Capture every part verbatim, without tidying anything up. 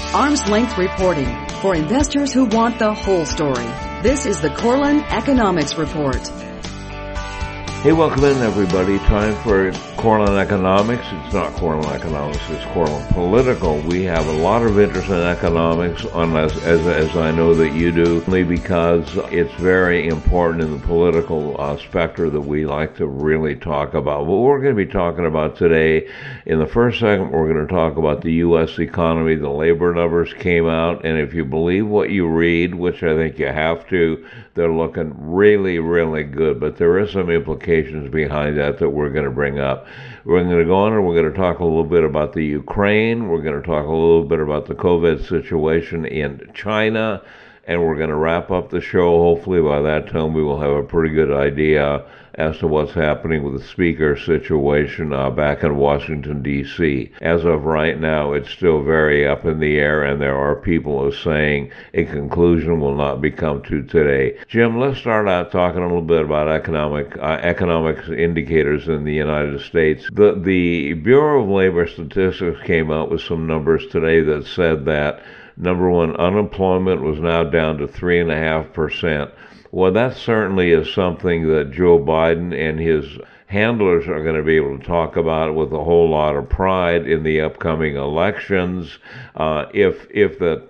Arm's length reporting for investors who want the whole story. This is the Corlin Economics Report. Hey, welcome in, everybody. Time for Corlin Economics. It's not Corlin Economics, it's Corlin Political. We have a lot of interest in economics, on as, as, as I know that you do, only because it's very important in the political uh, spectrum that we like to really talk about. What we're going to be talking about today, in the first segment, we're going to talk about the U S economy. The labor numbers came out, and if you believe what you read, which I think you have to, they're looking really, really good. But there is some implications behind that that we're going to bring up. We're going to go on and we're going to talk a little bit about the Ukraine. We're going to talk a little bit about the COVID situation in China. And we're going to wrap up the show. Hopefully by that time we will have a pretty good idea as to what's happening with the speaker situation uh, back in Washington, D C As of right now, it's still very up in the air, and there are people who are saying a conclusion will not be come to today. Jim, let's start out talking a little bit about economic uh, economic indicators in the United States. The, the Bureau of Labor Statistics came out with some numbers today that said that, number one, unemployment was now down to three and a half percent. Well, that certainly is something that Joe Biden and his handlers are going to be able to talk about with a whole lot of pride in the upcoming elections. Uh, if if that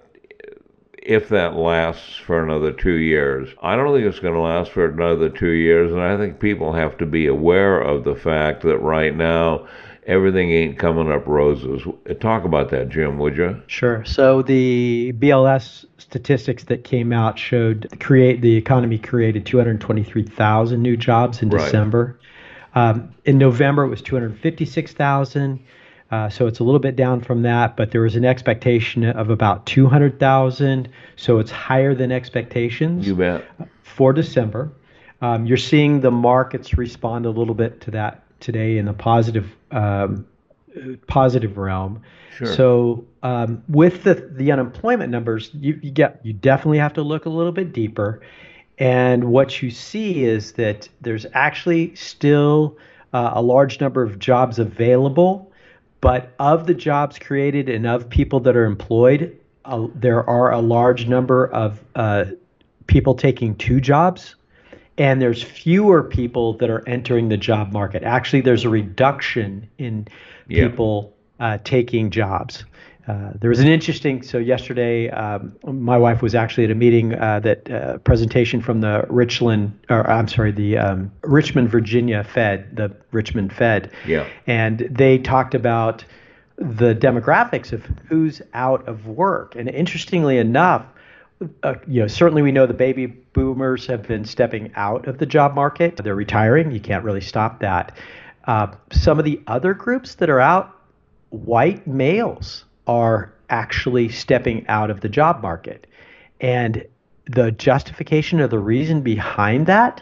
if that lasts for another two years, I don't think it's going to last for another two years, and I think people have to be aware of the fact that right now everything ain't coming up roses. Talk about that, Jim, would you? Sure. So the B L S statistics that came out showed create the economy created two hundred twenty-three thousand new jobs in right. December. Um, in November, it was two hundred fifty-six thousand. Uh, so it's a little bit down from that, but there was an expectation of about two hundred thousand. So it's higher than expectations. You bet. For December. Um, you're seeing the markets respond a little bit to that today in the positive um, positive realm. Sure. So um, with the the unemployment numbers, you, you get you definitely have to look a little bit deeper. And what you see is that there's actually still uh, a large number of jobs available, but of the jobs created and of people that are employed, uh, there are a large number of uh, people taking two jobs. And there's fewer people that are entering the job market. Actually, there's a reduction in people yeah. uh, taking jobs. Uh, there was an interesting, so yesterday, um, my wife was actually at a meeting uh, that uh, presentation from the Richland, or I'm sorry, the um, Richmond, Virginia Fed, the Richmond Fed. Yeah. And they talked about the demographics of who's out of work. And interestingly enough, Uh, you know, certainly we know the baby boomers have been stepping out of the job market. They're retiring. You can't really stop that. Uh, some of the other groups that are out, white males are actually stepping out of the job market. And the justification or the reason behind that,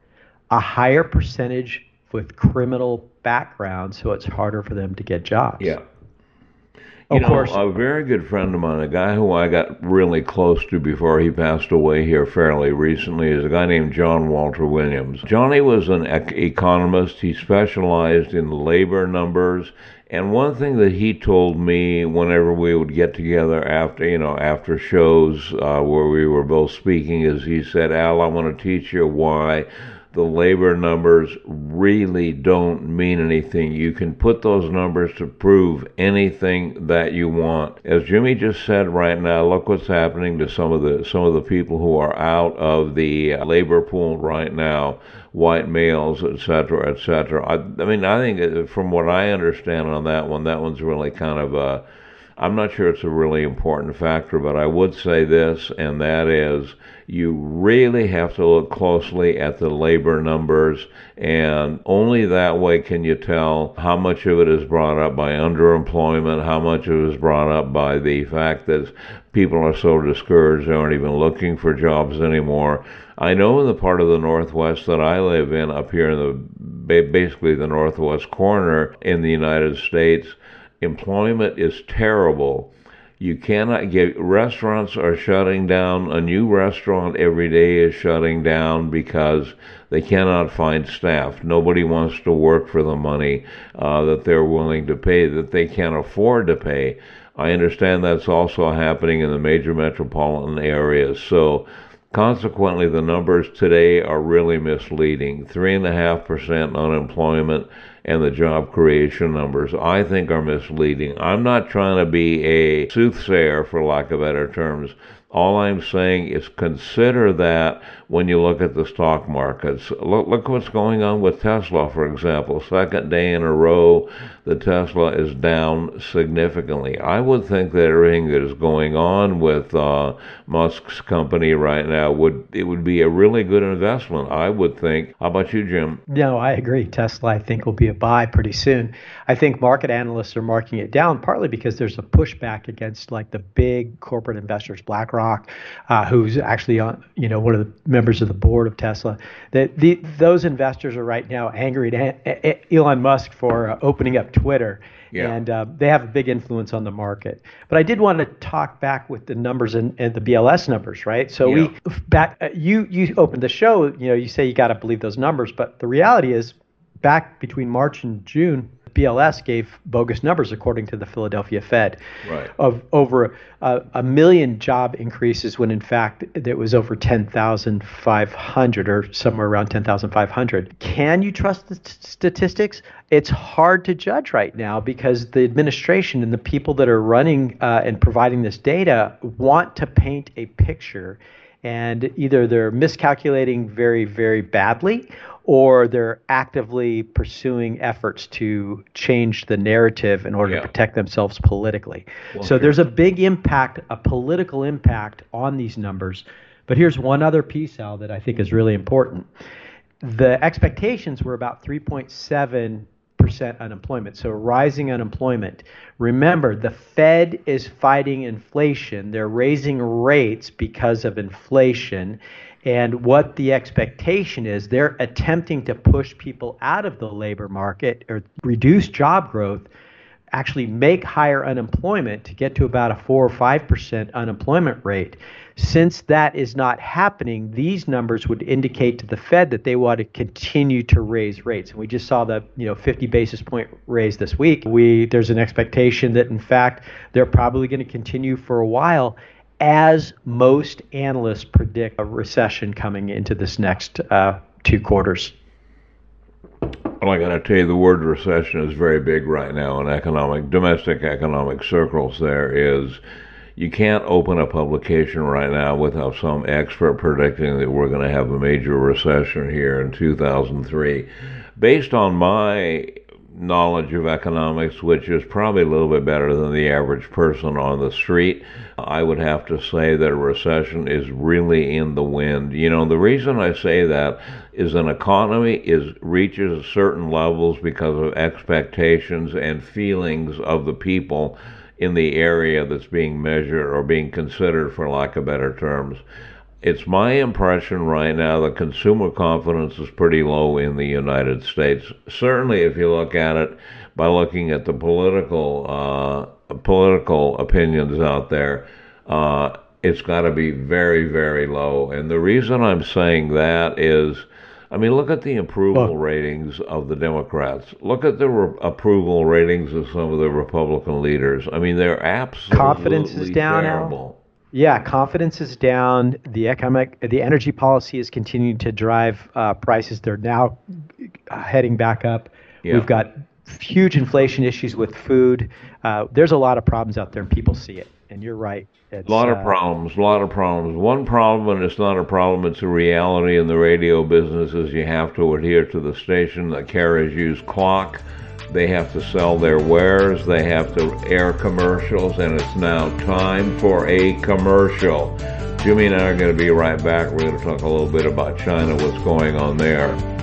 a higher percentage with criminal background, so it's harder for them to get jobs. Yeah. You of know, course. A very good friend of mine, a guy who I got really close to before he passed away here fairly recently, is a guy named John Walter Williams. Johnny was an ec- economist. He specialized in labor numbers. And one thing that he told me whenever we would get together after, you know, after shows uh, where we were both speaking is he said, Al, I want to teach you why the labor numbers really don't mean anything. You can put those numbers to prove anything that you want. As Jimmy just said right now, look what's happening to some of the some of the people who are out of the labor pool right now, white males, et cetera, et cetera. I, I mean, I think from what I understand on that one, that one's really kind of a, I'm not sure it's a really important factor, but I would say this, and that is you really have to look closely at the labor numbers, and only that way can you tell how much of it is brought up by underemployment, how much of it is brought up by the fact that people are so discouraged they aren't even looking for jobs anymore. I know in the part of the Northwest that I live in, up here in the basically the Northwest corner in the United States, employment is terrible. You cannot get, restaurants are shutting down. A new restaurant every day is shutting down because they cannot find staff. Nobody wants to work for the money uh, that they're willing to pay, that they can't afford to pay. I understand that's also happening in the major metropolitan areas. So consequently, the numbers today are really misleading. Three and a half percent unemployment and the job creation numbers, I think, are misleading. I'm not trying to be a soothsayer, for lack of better terms. All I'm saying is consider that when you look at the stock markets. Look, look what's going on with Tesla, for example. Second day in a row, the Tesla is down significantly. I would think that everything that is going on with uh, Musk's company right now, would it would be a really good investment, I would think. How about you, Jim? No, I agree. Tesla, I think, will be a buy pretty soon. I think market analysts are marking it down partly because there's a pushback against like the big corporate investors, BlackRock, uh, who's actually on, you know, one of the members of the board of Tesla. That the, those investors are right now angry at Elon Musk for uh, opening up Twitter. Yeah. And uh, they have a big influence on the market. But I did want to talk back with the numbers and, and the B L S numbers, right? So yeah. we back uh, you you opened the show. You know, you say you got to believe those numbers, but the reality is, back between March and June, B L S gave bogus numbers according to the Philadelphia Fed, right, of over a, a million job increases when in fact it was over ten thousand five hundred or somewhere around ten thousand five hundred. Can you trust the t- statistics? It's hard to judge right now because the administration and the people that are running uh, and providing this data want to paint a picture, and either they're miscalculating very, very badly, or they're actively pursuing efforts to change the narrative in order yeah. to protect themselves politically. Well, so sure. There's a big impact, a political impact on these numbers. But here's one other piece, Al, that I think is really important. The expectations were about three point seven percent unemployment, so rising unemployment. Remember, the Fed is fighting inflation. They're raising rates because of inflation. And what the expectation is, they're attempting to push people out of the labor market or reduce job growth, actually make higher unemployment to get to about a four or five percent unemployment rate. Since that is not happening, these numbers would indicate to the Fed that they want to continue to raise rates. And we just saw the, you know, fifty basis point raise this week. We there's an expectation that in fact they're probably going to continue for a while, as most analysts predict a recession coming into this next uh, two quarters. Well, I got to tell you, the word recession is very big right now in economic, domestic economic circles. There is, you can't open a publication right now without some expert predicting that we're going to have a major recession here in two thousand three. Based on my knowledge of economics, which is probably a little bit better than the average person on the street, I would have to say that a recession is really in the wind. You know, the reason I say that is an economy is reaches certain levels because of expectations and feelings of the people in the area that's being measured or being considered, for lack of better terms. It's my impression right now that consumer confidence is pretty low in the United States. Certainly, if you look at it by looking at the political uh, political opinions out there, uh, it's got to be very, very low. And the reason I'm saying that is, I mean, look at the approval well, ratings of the Democrats. Look at the re- approval ratings of some of the Republican leaders. I mean, they're absolutely confidence is down, terrible. Al. Yeah, confidence is down. The economic, the energy policy is continuing to drive uh, prices. They're now heading back up. Yeah. We've got huge inflation issues with food. Uh, there's a lot of problems out there, and people see it. And you're right. It's, a lot of uh, problems, a lot of problems. One problem, and it's not a problem, it's a reality in the radio business, is you have to adhere to the station that carries you's clock. They have to sell their wares. They have to air commercials, and it's now time for a commercial. Jimmy and I are going to be right back. We're going to talk a little bit about China, what's going on there.